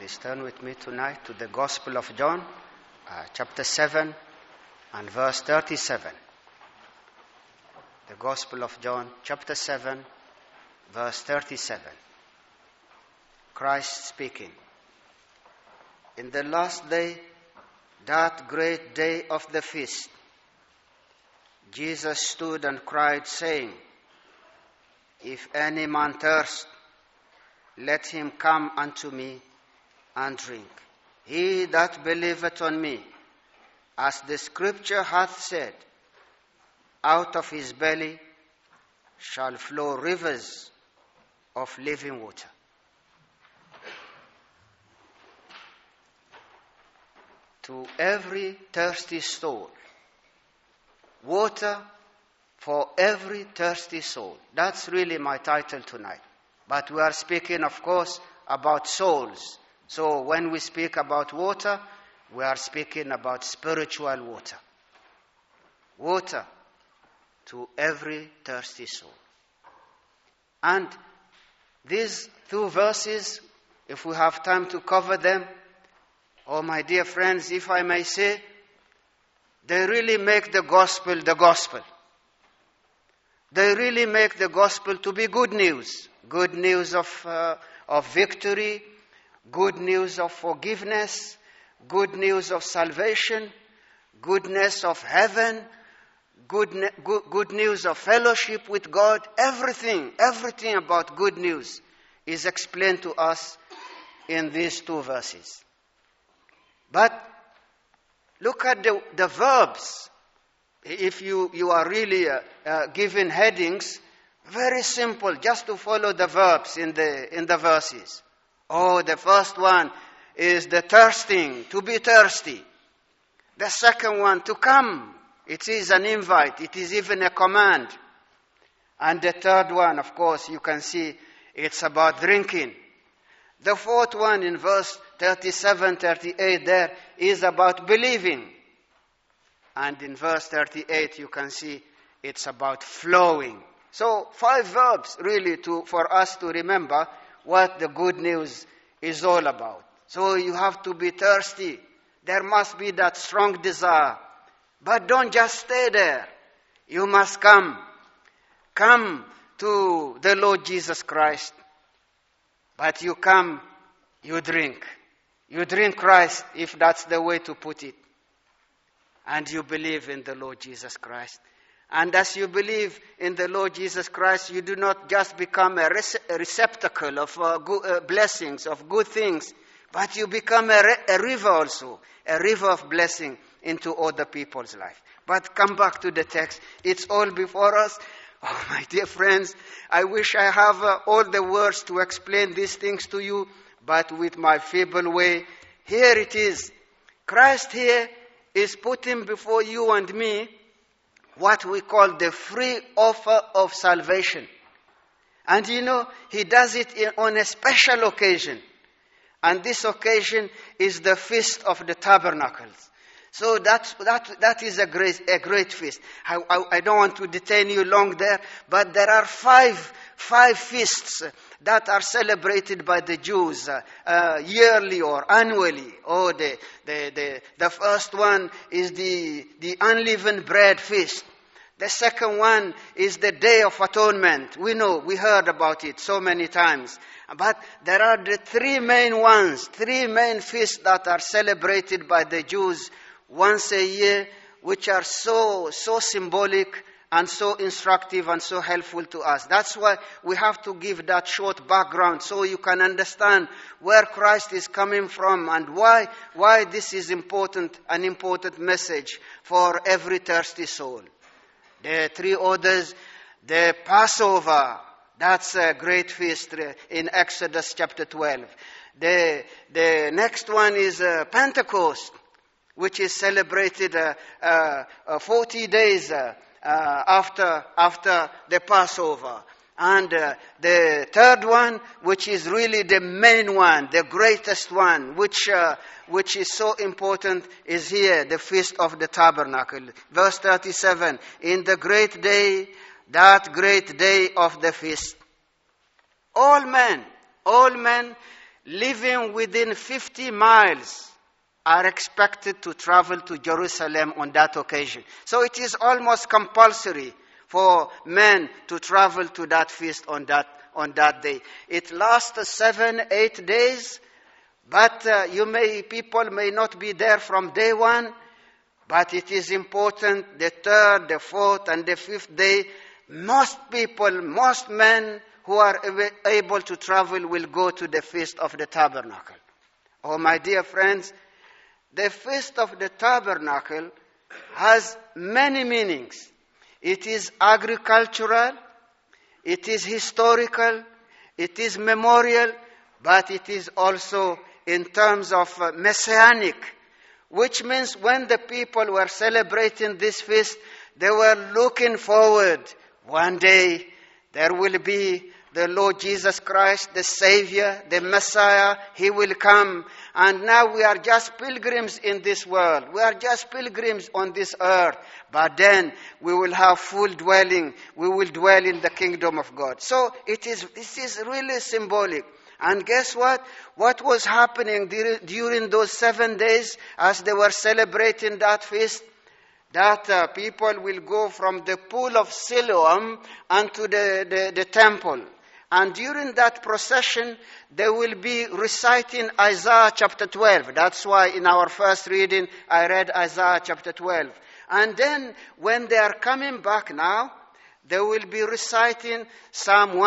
Please turn with me tonight to the Gospel of John, chapter 7 and verse 37. The Gospel of John, chapter 7, verse 37. Christ speaking. In the last day, that great day of the feast, Jesus stood and cried, saying, If any man thirst, let him come unto me and drink. He that believeth on me, as the Scripture hath said, out of his belly shall flow rivers of living water. To every thirsty soul, water for every thirsty soul. That's really my title tonight. But we are speaking, of course, about souls. So when we speak about water, we are speaking about spiritual water. Water to every thirsty soul. And these two verses, if we have time to cover them, oh my dear friends, if I may say, they really make the gospel the gospel. They really make the gospel to be good news. Good news of victory, good news of forgiveness, good news of salvation, goodness of heaven, good news of fellowship with God. Everything about good news is explained to us in these two verses. But look at the verbs. If you are really given headings, very simple, just to follow the verbs in the verses. Oh, the first one is the thirsting, to be thirsty. The second one, to come. It is an invite. It is even a command. And the third one, of course, you can see it's about drinking. The fourth one in verse 37, 38 there is about believing. And in verse 38 you can see it's about flowing. So 5 verbs really for us to remember what the good news is all about. So you have to be thirsty. There must be that strong desire. But don't just stay there. You must come. Come to the Lord Jesus Christ. But you come, you drink. You drink Christ, if that's the way to put it. And you believe in the Lord Jesus Christ. And as you believe in the Lord Jesus Christ, you do not just become a receptacle of blessings, of good things, but you become a river also, a river of blessing into other people's life. But come back to the text. It's all before us. Oh, my dear friends, I wish I have all the words to explain these things to you, but with my feeble way, here it is. Christ here is putting before you and me what we call the free offer of salvation. And he does it on a special occasion. And this occasion is the Feast of the Tabernacles. So that is a great feast. I don't want to detain you long there, but there are five feasts that are celebrated by the Jews yearly or annually. Oh, the first one is the unleavened bread feast. The second one is the Day of Atonement. We heard about it so many times. But there are the 3 main feasts that are celebrated by the Jews once a year, which are so symbolic and so instructive and so helpful to us. That's why we have to give that short background so you can understand where Christ is coming from and why this is an important message for every thirsty soul. The 3 others, the Passover, that's a great feast in Exodus chapter 12. The next one is Pentecost, which is celebrated 40 days after the Passover. And the third one, which is really the main one, the greatest one, which is so important, is here, the Feast of the Tabernacle. Verse 37, in the great day, that great day of the feast, all men living within 50 miles are expected to travel to Jerusalem on that occasion. So it is almost compulsory for men to travel to that feast on that day. It lasts 7-8 days, but people may not be there from day one, but it is important the third, the fourth, and the fifth day, most people, most men who are able to travel will go to the Feast of the Tabernacle. Oh, my dear friends, the Feast of the Tabernacle has many meanings. It is agricultural, it is historical, it is memorial, but it is also in terms of messianic, which means when the people were celebrating this feast, they were looking forward. One day there will be the Lord Jesus Christ, the Savior, the Messiah. He will come. And now we are just pilgrims in this world. We are just pilgrims on this earth. But then we will have full dwelling. We will dwell in the kingdom of God. So this is really symbolic. And guess what? What was happening during those 7 days as they were celebrating that feast? That people will go from the pool of Siloam unto the temple. And during that procession, they will be reciting Isaiah chapter 12. That's why in our first reading, I read Isaiah chapter 12. And then when they are coming back now, they will be reciting Psalm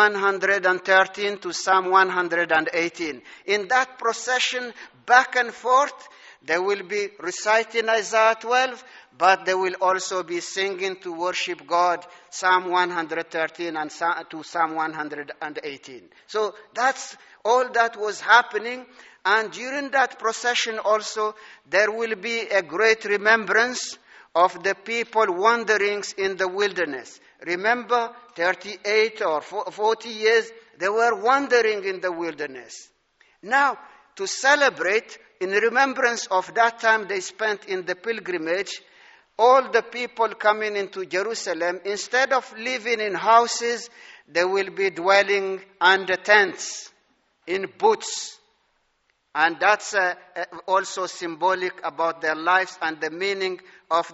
113 to Psalm 118. In that procession, back and forth, they will be reciting Isaiah 12, but they will also be singing to worship God, Psalm 113 and to Psalm 118. So that's all that was happening. And during that procession also, there will be a great remembrance of the people wandering in the wilderness. Remember, 38 or 40 years, they were wandering in the wilderness. Now, to celebrate, in remembrance of that time they spent in the pilgrimage, all the people coming into Jerusalem, instead of living in houses, they will be dwelling under tents, in booths. And that's also symbolic about their lives and the meaning of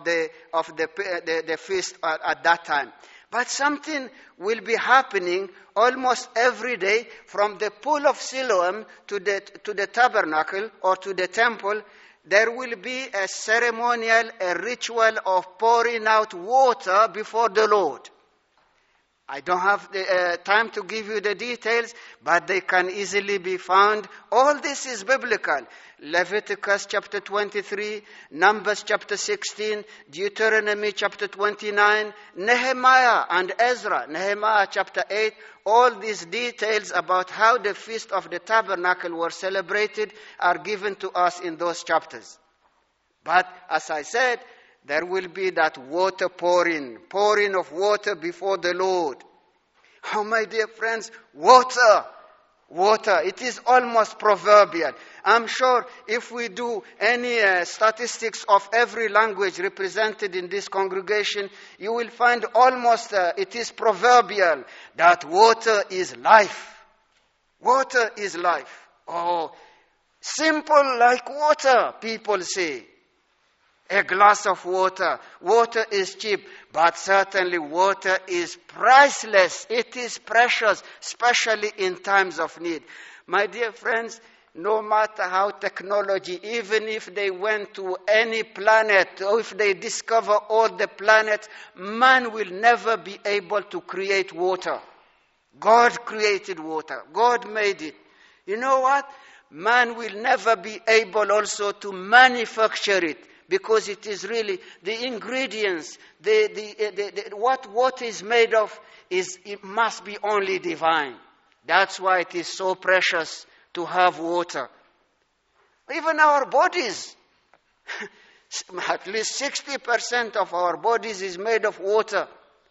the feast at that time. But something will be happening almost every day from the pool of Siloam to the tabernacle or to the temple. There will be a ceremonial, a ritual of pouring out water before the Lord. I don't have the time to give you the details, but they can easily be found. All this is biblical. Leviticus chapter 23, Numbers chapter 16, Deuteronomy chapter 29, Nehemiah and Ezra, Nehemiah chapter 8. All these details about how the Feast of the Tabernacle were celebrated are given to us in those chapters. But as I said, there will be that water pouring of water before the Lord. Oh, my dear friends, water. It is almost proverbial. I'm sure if we do any statistics of every language represented in this congregation, you will find almost it is proverbial that water is life. Water is life. Oh, simple like water, people say. A glass of water. Water is cheap, but certainly water is priceless. It is precious, especially in times of need. My dear friends, no matter how technology, even if they went to any planet, or if they discover all the planets, man will never be able to create water. God created water. God made it. You know what? Man will never be able also to manufacture it. Because it is really the ingredients, what water is made of, it must be only divine. That's why it is so precious to have water. Even our bodies, at least 60% of our bodies is made of water.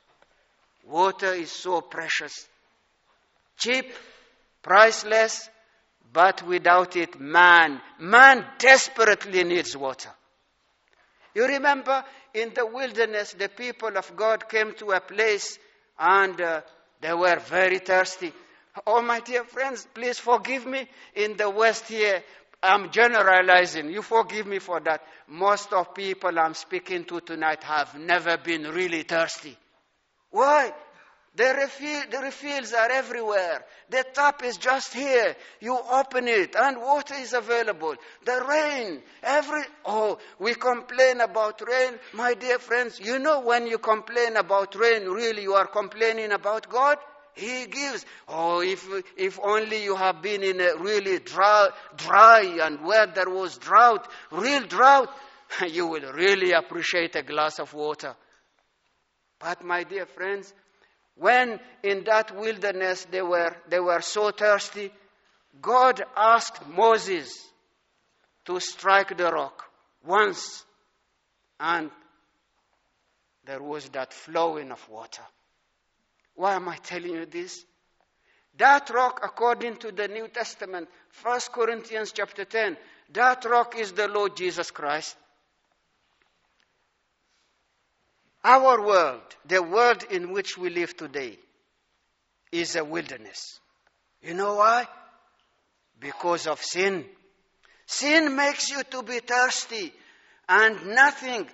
Water is so precious. Cheap, priceless, but without it, man desperately needs water. You remember in the wilderness, the people of God came to a place and they were very thirsty. Oh, my dear friends, please forgive me. In the West here, I'm generalizing. You forgive me for that. Most of people I'm speaking to tonight have never been really thirsty. Why? The refills are everywhere. The tap is just here. You open it and water is available. The rain, we complain about rain. My dear friends, you know when you complain about rain, really you are complaining about God? He gives. Oh, if only you have been in a really dry and where there was drought, real drought, you will really appreciate a glass of water. But my dear friends, when in that wilderness they were so thirsty, God asked Moses to strike the rock once, and there was that flowing of water. Why am I telling you this? That rock, according to the New Testament, 1 Corinthians chapter 10, that rock is the Lord Jesus Christ. Our world, the world in which we live today, is a wilderness. You know why? Because of sin. Sin makes you to be thirsty, and nothing,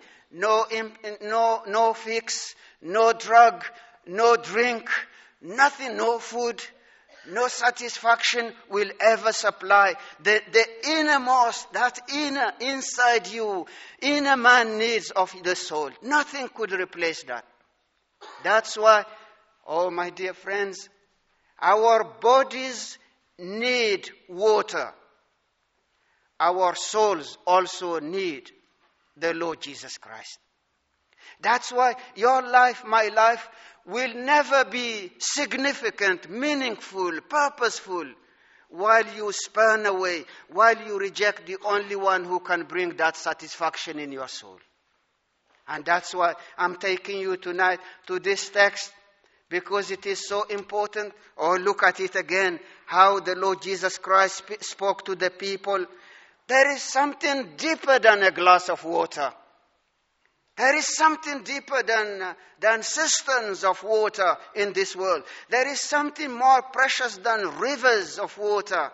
no fix, no drug, no drink, nothing, no food, no satisfaction will ever supply. The innermost, that inner, inside you, inner man needs of the soul. Nothing could replace that. That's why, oh my dear friends, our bodies need water. Our souls also need the Lord Jesus Christ. That's why your life, my life, will never be significant, meaningful, purposeful, while you spurn away, while you reject the only one who can bring that satisfaction in your soul. And that's why I'm taking you tonight to this text, because it is so important. Or look at it again, how the Lord Jesus Christ spoke to the people. There is something deeper than a glass of water. There is something deeper than cisterns of water in this world. There is something more precious than rivers of water.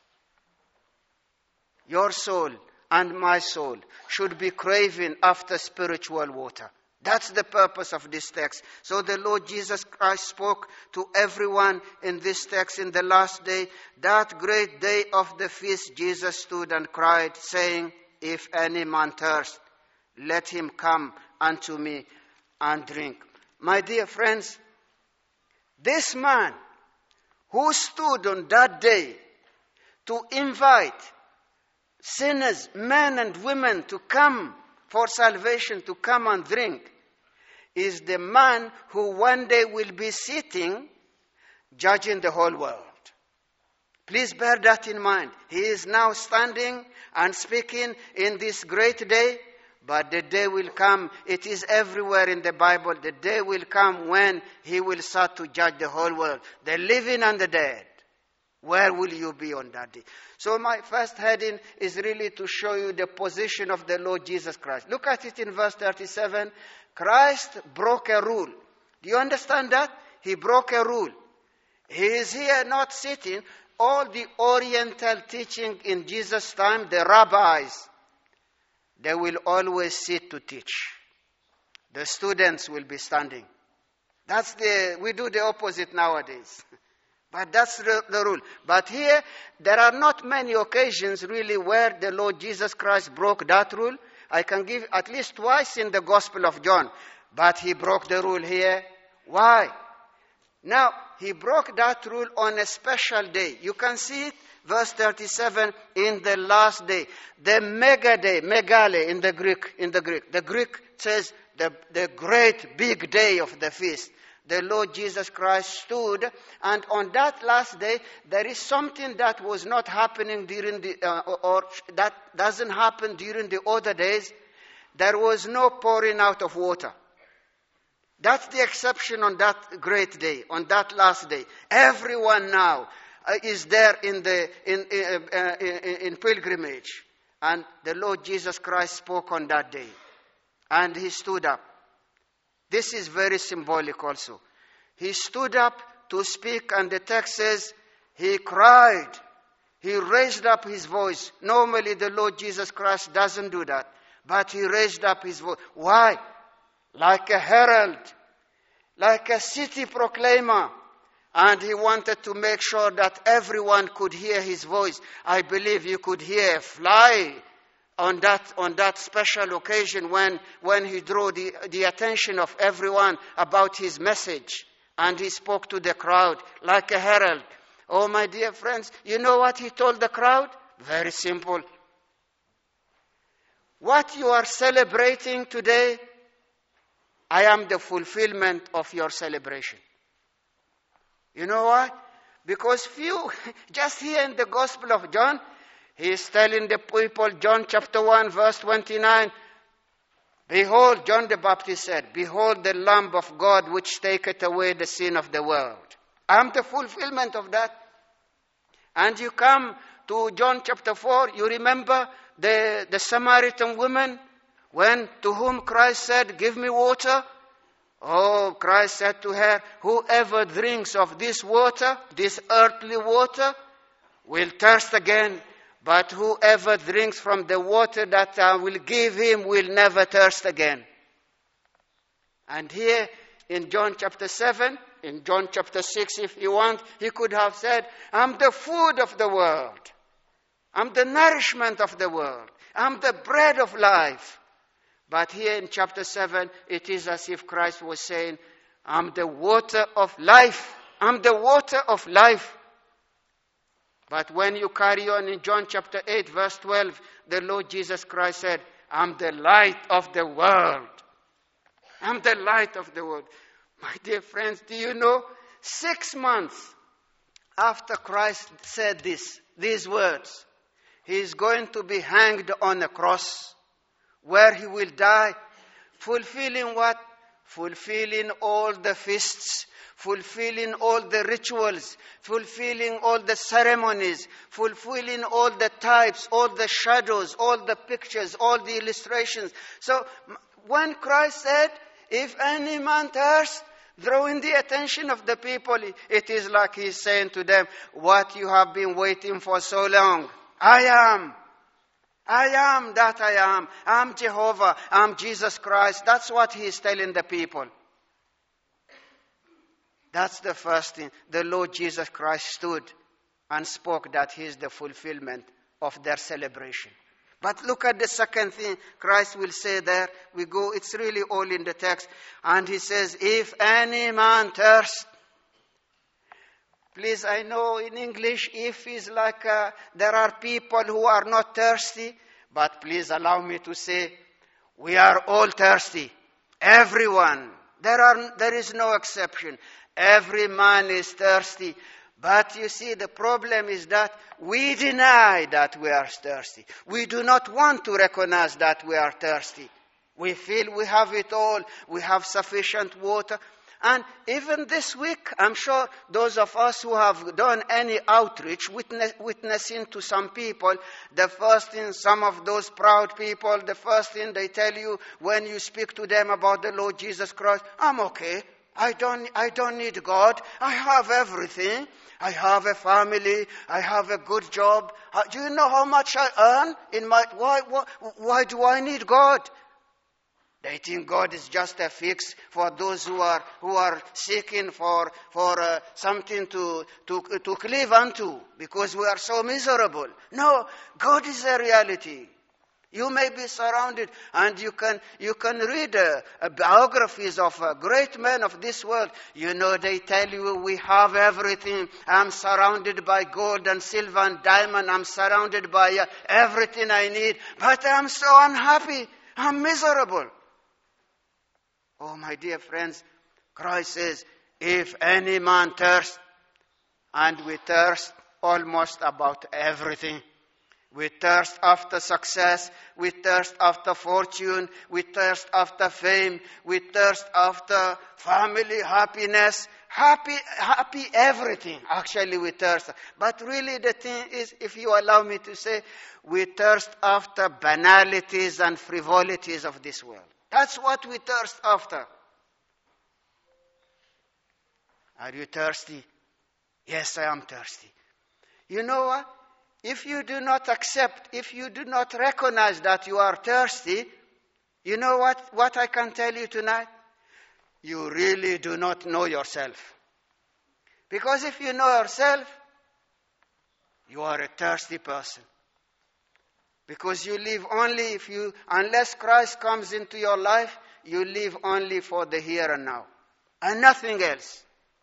Your soul and my soul should be craving after spiritual water. That's the purpose of this text. So the Lord Jesus Christ spoke to everyone in this text in the last day. That great day of the feast, Jesus stood and cried, saying, "If any man thirst, let him come unto me and drink." My dear friends, this man who stood on that day to invite sinners, men and women, to come for salvation, to come and drink, is the man who one day will be sitting judging the whole world. Please bear that in mind. He is now standing and speaking in this great day. But the day will come, it is everywhere in the Bible, the day will come when he will start to judge the whole world, the living and the dead. Where will you be on that day? So my first heading is really to show you the position of the Lord Jesus Christ. Look at it in verse 37. Christ broke a rule. Do you understand that? He broke a rule. He is here not sitting. All the Oriental teaching in Jesus' time, the rabbis, they will always sit to teach. The students will be standing. We do the opposite nowadays. But that's the rule. But here, there are not many occasions really where the Lord Jesus Christ broke that rule. I can give at least twice in the Gospel of John. But he broke the rule here. Why? Now, he broke that rule on a special day. You can see it. Verse 37, in the last day, the mega day, megale in the Greek. The Greek says the great big day of the feast. The Lord Jesus Christ stood, and on that last day, there is something that was not happening during or that doesn't happen during the other days. There was no pouring out of water. That's the exception on that great day, on that last day. Everyone now is there in pilgrimage. And the Lord Jesus Christ spoke on that day. And he stood up. This is very symbolic also. He stood up to speak, and the text says, he cried. He raised up his voice. Normally the Lord Jesus Christ doesn't do that. But he raised up his voice. Why? Like a herald. Like a city proclaimer. And he wanted to make sure that everyone could hear his voice. I believe you could hear a fly on that special occasion when he drew the attention of everyone about his message. And he spoke to the crowd like a herald. Oh, my dear friends, you know what he told the crowd? Very simple. What you are celebrating today, I am the fulfillment of your celebration. You know why? Because just here in the Gospel of John, he is telling the people, John chapter 1, verse 29, behold, John the Baptist said, behold the Lamb of God which taketh away the sin of the world. I am the fulfillment of that. And you come to John chapter 4, you remember the Samaritan woman, to whom Christ said, give me water. Oh, Christ said to her, whoever drinks of this water, this earthly water, will thirst again. But whoever drinks from the water that I will give him will never thirst again. And here in John chapter 7, in John chapter 6, if you want, he could have said, I'm the food of the world. I'm the nourishment of the world. I'm the bread of life. But here in chapter 7, it is as if Christ was saying, I'm the water of life. I'm the water of life. But when you carry on in John chapter 8, verse 12, the Lord Jesus Christ said, I'm the light of the world. I'm the light of the world. My dear friends, do you know, 6 months after Christ said these words, he is going to be hanged on a cross, where he will die, fulfilling what? Fulfilling all the feasts, fulfilling all the rituals, fulfilling all the ceremonies, fulfilling all the types, all the shadows, all the pictures, all the illustrations. So when Christ said, if any man thirst, drawing the attention of the people, it is like he's saying to them, what you have been waiting for so long. I am that I am. I'm Jehovah. I'm Jesus Christ. That's what he is telling the people. That's the first thing. The Lord Jesus Christ stood and spoke that he is the fulfillment of their celebration. But look at the second thing Christ will say there. It's really all in the text. And he says, if any man thirst. Please, I know in English, if is like there are people who are not thirsty. But please allow me to say, we are all thirsty. Everyone. There is no exception. Every man is thirsty. But you see, the problem is that we deny that we are thirsty. We do not want to recognize that we are thirsty. We feel we have it all. We have sufficient water. And even this week, I'm sure those of us who have done any outreach, witnessing to some people, the first thing, some of those proud people, the first thing they tell you when you speak to them about the Lord Jesus Christ, I'm okay. I don't need God. I have everything. I have a family. I have a good job. Do you know how much I earn? Why do I need God? They think God is just a fix for those who are seeking for something to cleave unto, because we are so miserable. No, God is a reality. You may be surrounded, and you can read biographies of great men of this world. You know, they tell you, we have everything. I'm surrounded by gold and silver and diamond. I'm surrounded by everything I need. But I'm so unhappy. I'm miserable. Oh, my dear friends, Christ says, if any man thirst, and we thirst almost about everything. We thirst after success. We thirst after fortune. We thirst after fame. We thirst after family, happiness. Happy everything. Actually, we thirst. But really the thing is, if you allow me to say, we thirst after banalities and frivolities of this world. That's what we thirst after. Are you thirsty? Yes, I am thirsty. You know what? If you do not accept, if you do not recognize that you are thirsty, you know what I can tell you tonight? You really do not know yourself. Because if you know yourself, you are a thirsty person. Because you live only unless Christ comes into your life, you live only for the here and now. And nothing else.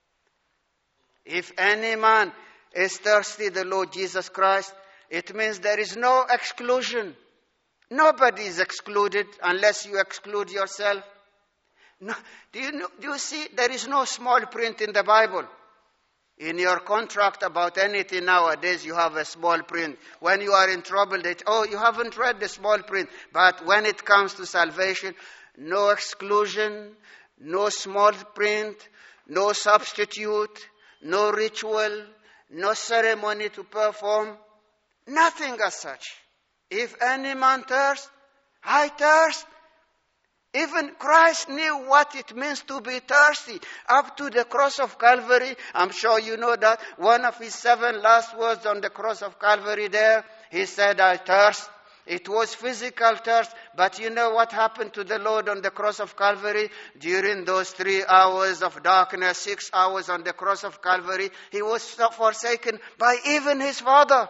If any man is thirsty, the Lord Jesus Christ, it means there is no exclusion. Nobody is excluded unless you exclude yourself. No, do you see, there is no small print in the Bible. In your contract about anything nowadays, you have a small print. When you are in trouble, you haven't read the small print. But when it comes to salvation, no exclusion, no small print, no substitute, no ritual, no ceremony to perform, nothing as such. If any man thirst, I thirst. Even Christ knew what it means to be thirsty. Up to the cross of Calvary, I'm sure you know that, one of his 7 last words on the cross of Calvary there, he said, I thirst. It was physical thirst, but you know what happened to the Lord on the cross of Calvary? During those 3 hours of darkness, 6 hours on the cross of Calvary, he was forsaken by even his Father.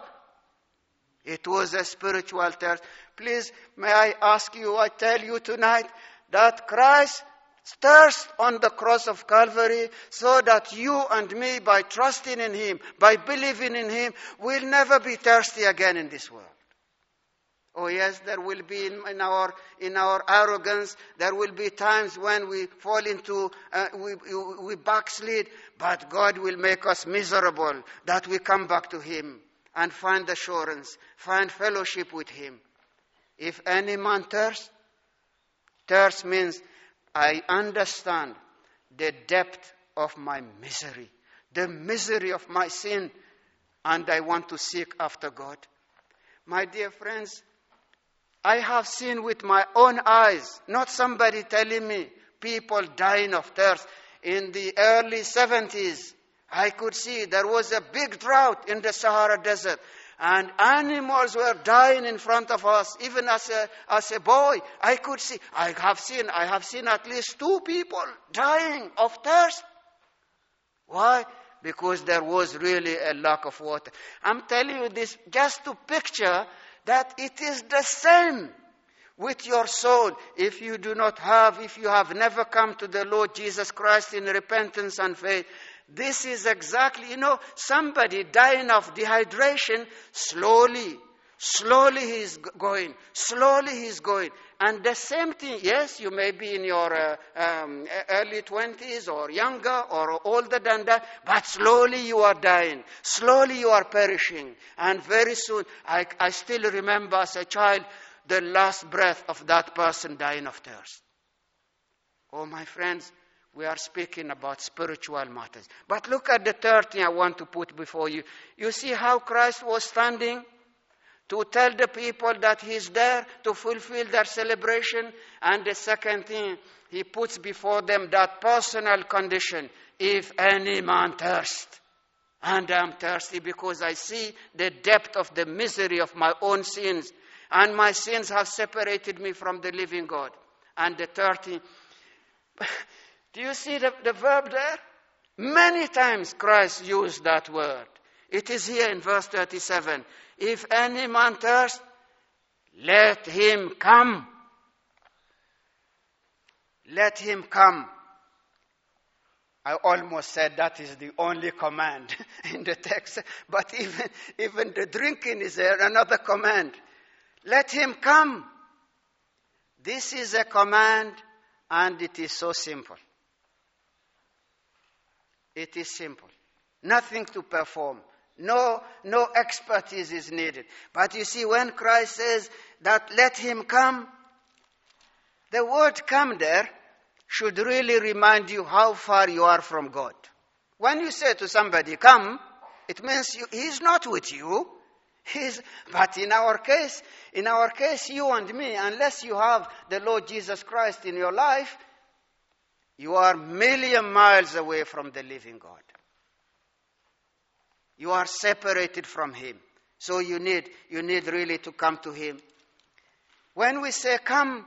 It was a spiritual thirst. Please, may I ask you, I tell you tonight, that Christ thirst on the cross of Calvary so that you and me, by trusting in him, by believing in him, will never be thirsty again in this world. Oh yes, there will be in our arrogance, there will be times when we fall into, we backslid, but God will make us miserable that we come back to him and find assurance, find fellowship with him. If any man thirst means I understand the depth of my misery, the misery of my sin, and I want to seek after God. My dear friends, I have seen with my own eyes, not somebody telling me, people dying of thirst. In the early 70s, I could see there was a big drought in the Sahara Desert. And animals were dying in front of us. Even as a boy, I could see. I have seen at least 2 people dying of thirst. Why? Because there was really a lack of water. I'm telling you this just to picture that it is the same with your soul. If you have never come to the Lord Jesus Christ in repentance and faith, this is exactly, somebody dying of dehydration, slowly he's going. And the same thing, yes, you may be in your early 20s or younger or older than that, but slowly you are dying. Slowly you are perishing. And very soon, I still remember as a child, the last breath of that person dying of thirst. Oh, my friends, we are speaking about spiritual matters. But look at the third thing I want to put before you. You see how Christ was standing to tell the people that he's there to fulfill their celebration. And the second thing, he puts before them that personal condition. If any man thirst, and I am thirsty because I see the depth of the misery of my own sins. And my sins have separated me from the living God. And the third thing, do you see the verb there? Many times Christ used that word. It is here in verse 37. If any man thirst, let him come. Let him come. I almost said that is the only command in the text. But even the drinking is there, another command. Let him come. This is a command, and it is so simple. It is simple. Nothing to perform. No expertise is needed. But you see, when Christ says that let him come, the word come there should really remind you how far you are from God. When you say to somebody, come, it means he's not with you. But in our case, you and me, unless you have the Lord Jesus Christ in your life, you are a million miles away from the living God. You are separated from Him. So you need really to come to Him. When we say come,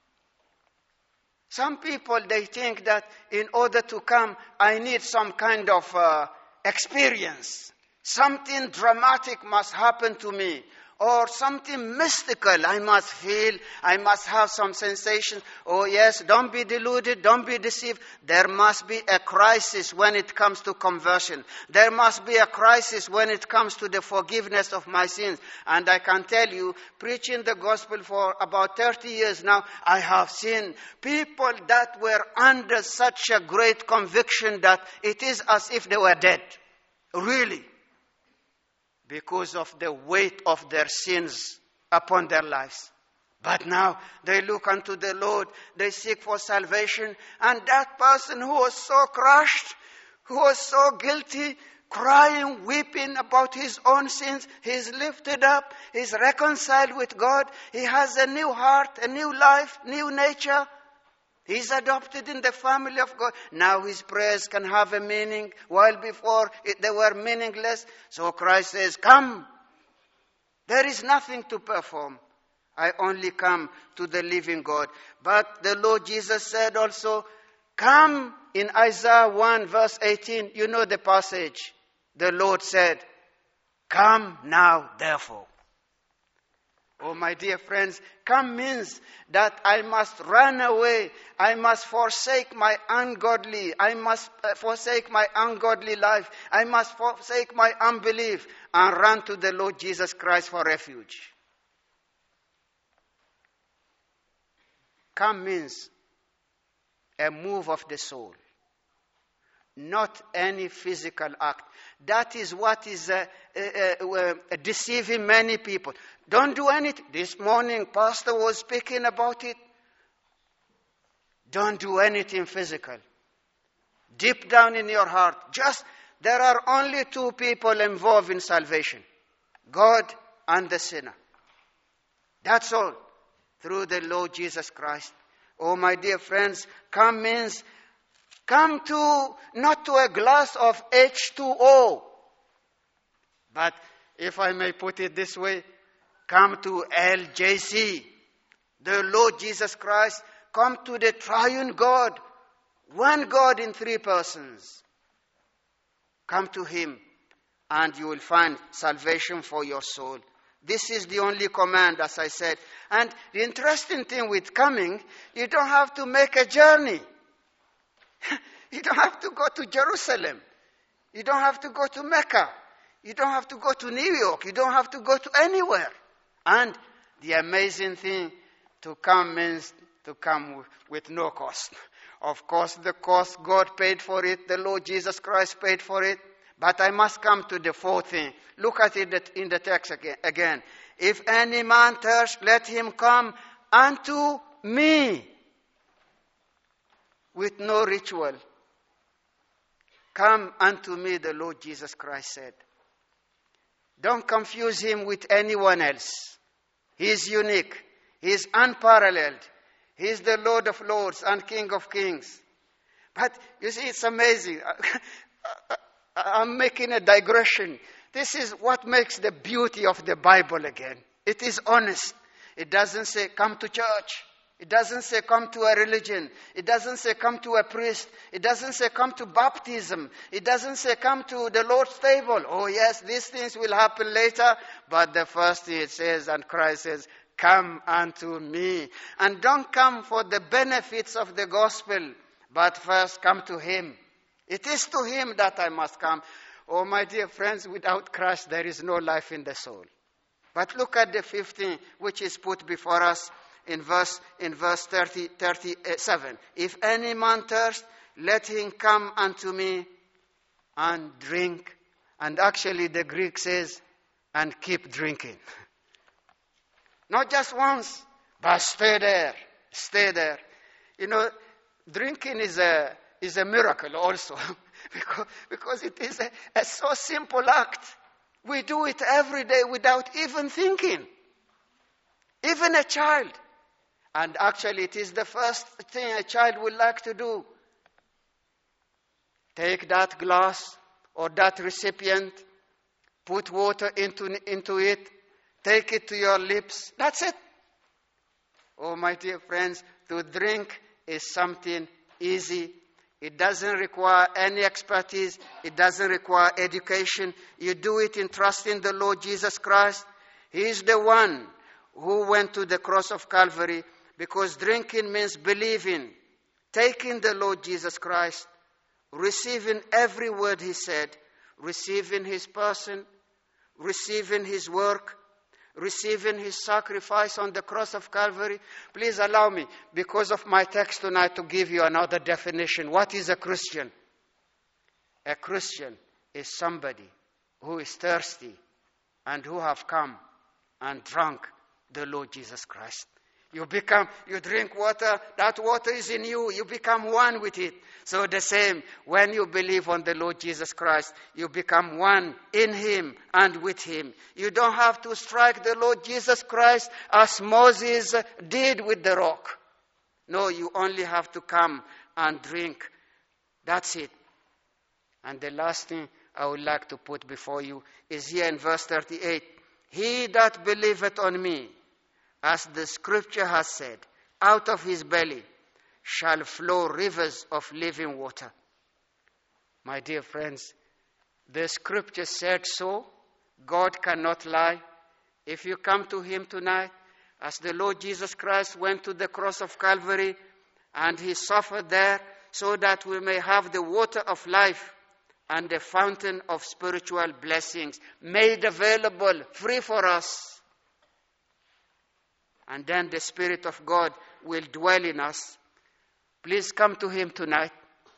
some people, they think that in order to come, I need some kind of experience. Something dramatic must happen to me. Or something mystical I must feel. I must have some sensation. Oh yes, don't be deluded, don't be deceived. There must be a crisis when it comes to conversion. There must be a crisis when it comes to the forgiveness of my sins. And I can tell you, preaching the gospel for about 30 years now, I have seen people that were under such a great conviction that it is as if they were dead. Really. Because of the weight of their sins upon their lives. But now they look unto the Lord, they seek for salvation, and that person who was so crushed, who was so guilty, crying, weeping about his own sins, he's lifted up, he's reconciled with God, he has a new heart, a new life, new nature. He's adopted in the family of God. Now his prayers can have a meaning, while before they were meaningless. So Christ says, come. There is nothing to perform. I only come to the living God. But the Lord Jesus said also, come. In Isaiah 1 verse 18, you know the passage. The Lord said, come now therefore. Oh, my dear friends, come means that I must run away. I must forsake my ungodly. I must forsake my ungodly life. I must forsake my unbelief and run to the Lord Jesus Christ for refuge. Come means a move of the soul, not any physical act. That is what is deceiving many people. Don't do anything. This morning, Pastor was speaking about it. Don't do anything physical. Deep down in your heart, there are only two people involved in salvation. God and the sinner. That's all. Through the Lord Jesus Christ. Oh, my dear friends, come means come to, not to a glass of H2O. But if I may put it this way, come to LJC, the Lord Jesus Christ. Come to the triune God, one God in three persons. Come to Him and you will find salvation for your soul. This is the only command, as I said. And the interesting thing with coming, you don't have to make a journey. You don't have to go to Jerusalem. You don't have to go to Mecca. You don't have to go to New York. You don't have to go to anywhere. And the amazing thing, to come means to come with no cost. Of course, the cost, God paid for it. The Lord Jesus Christ paid for it. But I must come to the fourth thing. Look at it in the text again. If any man thirst, let him come unto me. With no ritual. Come unto me, the Lord Jesus Christ said. Don't confuse Him with anyone else. He is unique. He is unparalleled. He is the Lord of Lords and King of Kings. But you see, it's amazing. I'm making a digression. This is what makes the beauty of the Bible again. It is honest. It doesn't say, come to church. It doesn't say come to a religion. It doesn't say come to a priest. It doesn't say come to baptism. It doesn't say come to the Lord's table. Oh yes, these things will happen later. But the first thing it says, and Christ says, come unto me. And don't come for the benefits of the gospel, but first come to Him. It is to Him that I must come. Oh my dear friends, without Christ there is no life in the soul. But look at the 15, which is put before us. In verse 37, if any man thirst, let him come unto me and drink. And actually the Greek says, and keep drinking. Not just once, but stay there. Stay there. You know, drinking is a miracle also. because it is a so simple act. We do it every day without even thinking. Even a child. And actually, it is the first thing a child would like to do. take that glass or that recipient, put water into it, take it to your lips. That's it. Oh, my dear friends, to drink is something easy. It doesn't require any expertise. It doesn't require education. You do it in trusting the Lord Jesus Christ. He is the one who went to the cross of Calvary, because drinking means believing, taking the Lord Jesus Christ, receiving every word He said, receiving His person, receiving His work, receiving His sacrifice on the cross of Calvary. Please allow me, because of my text tonight, to give you another definition. What is a Christian? A Christian is somebody who is thirsty and who have come and drunk the Lord Jesus Christ. You drink water, that water is in you, you become one with it. So the same, when you believe on the Lord Jesus Christ, you become one in Him and with Him. You don't have to strike the Lord Jesus Christ as Moses did with the rock. No, you only have to come and drink. That's it. And the last thing I would like to put before you is here in verse 38. He that believeth on me, as the scripture has said, out of his belly shall flow rivers of living water. My dear friends, the scripture said so. God cannot lie. If you come to Him tonight, as the Lord Jesus Christ went to the cross of Calvary and He suffered there so that we may have the water of life and the fountain of spiritual blessings made available, free for us. And then the Spirit of God will dwell in us. Please come to Him tonight.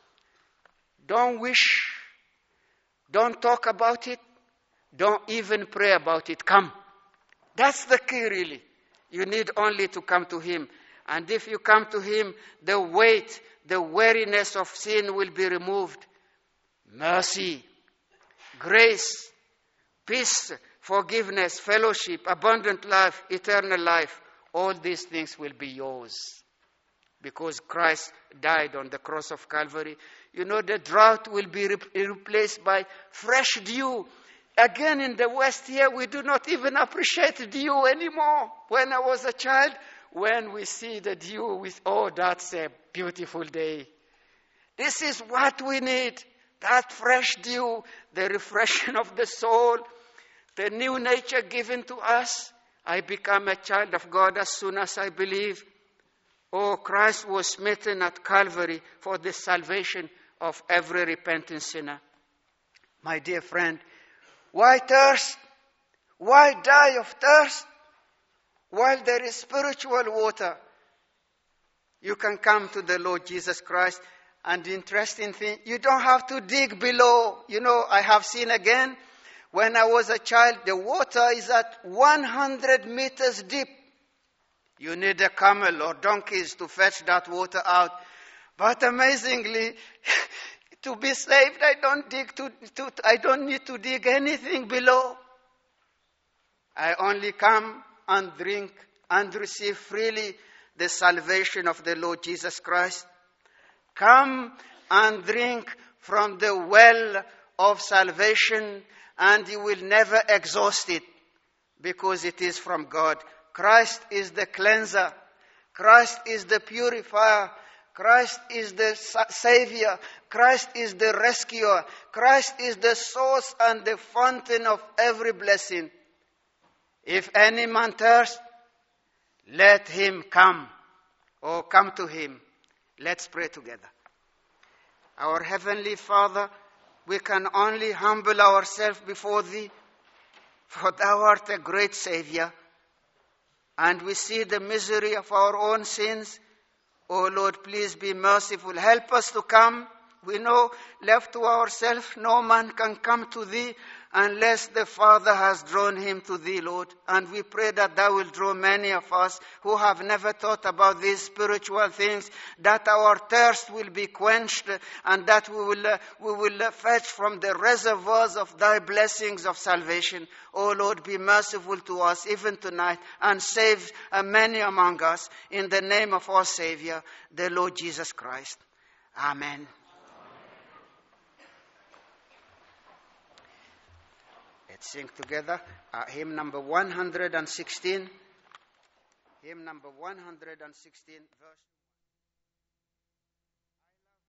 Don't wish. Don't talk about it. Don't even pray about it. Come. That's the key, really. You need only to come to Him. And if you come to Him, the weight, the weariness of sin will be removed. Mercy, grace, peace, forgiveness, fellowship, abundant life, eternal life. All these things will be yours because Christ died on the cross of Calvary. You know, the drought will be replaced by fresh dew. Again, in the West here, we do not even appreciate dew anymore. When I was a child, when we see the dew, that's a beautiful day. This is what we need, that fresh dew, the refreshing of the soul, the new nature given to us. I become a child of God as soon as I believe. Oh, Christ was smitten at Calvary for the salvation of every repentant sinner. My dear friend, why thirst? Why die of thirst? While there is spiritual water, you can come to the Lord Jesus Christ. And the interesting thing, you don't have to dig below. You know, I have seen again, when I was a child, the water is at 100 meters deep. You need a camel or donkeys to fetch that water out. But amazingly, to be saved, I don't need to dig anything below. I only come and drink and receive freely the salvation of the Lord Jesus Christ. Come and drink from the well of salvation, and you will never exhaust it because it is from God. Christ is the cleanser. Christ is the purifier. Christ is the Savior. Christ is the rescuer. Christ is the source and the fountain of every blessing. If any man thirst, let him come, or come to Him. Let's pray together. Our Heavenly Father, we can only humble ourselves before Thee, for Thou art a great Savior, and we see the misery of our own sins. Oh Lord, please be merciful. Help us to come. We know, left to ourselves, no man can come to Thee unless the Father has drawn him to Thee, Lord. And we pray that Thou will draw many of us who have never thought about these spiritual things, that our thirst will be quenched, and that we will fetch from the reservoirs of Thy blessings of salvation. Oh Lord, be merciful to us even tonight, and save many among us, in the name of our Savior, the Lord Jesus Christ. Amen. Let's sing together. Hymn number 116. Hymn number 116, verse